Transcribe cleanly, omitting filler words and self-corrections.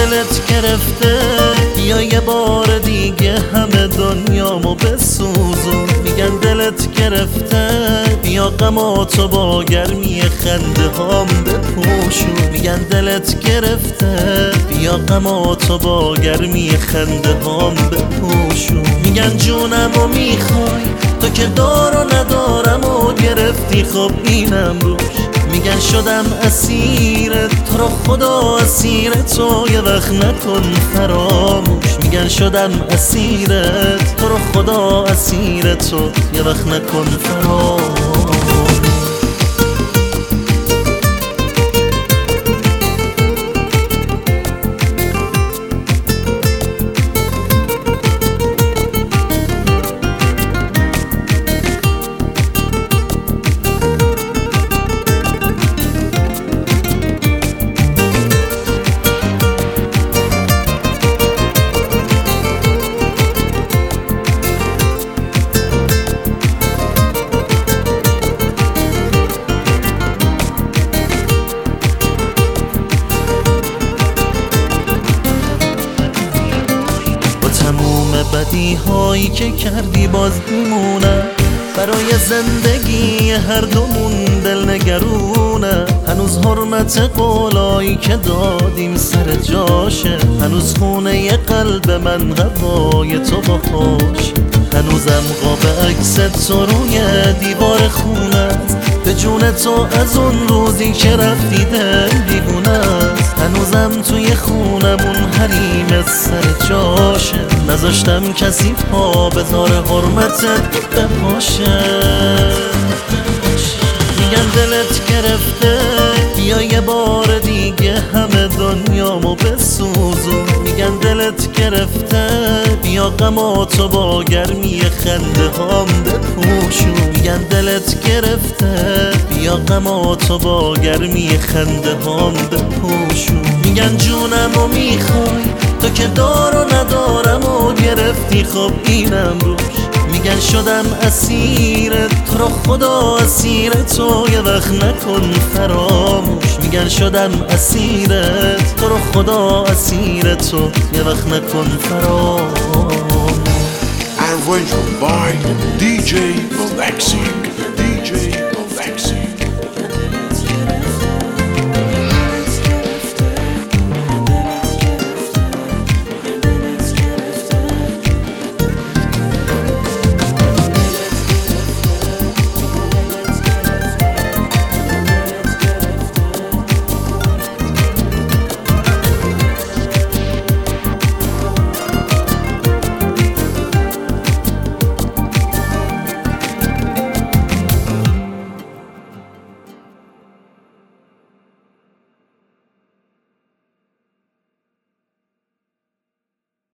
دلت گرفته یا یه بار دیگه همه دنیامو بسوزون. میگن دلت گرفته یا غماتو با گرمی خنده هام بپوشون. میگن دلت گرفته یا غماتو با گرمی خنده هام بپوشون. میگن جونمو میخوای تو که دار و ندارم و گرفتی، خب اینم روش. میگن شدم اسیرت تو رو خدا اسیر تو یه وقت نکن فراموش. میگن شدم اسیرت تو رو خدا اسیر تو یه وقت نکن فراموش. بدی هایی که کردی باز میمونه، برای زندگی هر دومون دل نگرونه. هنوز حرمت قولایی که دادیم سر جاشه، هنوز خونه قلب من هوای تو با خوش. هنوزم قاب عکس تو روی دیوار خونه است، به جون تو از اون روزی که رفتی دل دیوونه است. هنوزم توی خونمون حریم سر جاشه، نذاشتم کسی پا بذاره حرمتت بپاشه. میگن دلت گرفته یا یه بار دیگه همه دنیامو بسوزون. میگن دلت گرفته یا غماتو با گرمی خنده هام بپوشون. میگن دلت گرفته یا غماتو با گرمی خنده هام بپوشون. میگن جونمو میخوای تو که دار و ندارم و گرفتی، خب اینم روش. میگن شدم اسیرت تو رو خدا اسیر تو یه وقت نکن فراموش. میگن شدم اسیرت تو رو خدا اسیر تو یه وقت نکن فراموش. Arranged by DJ Relaxing. DJ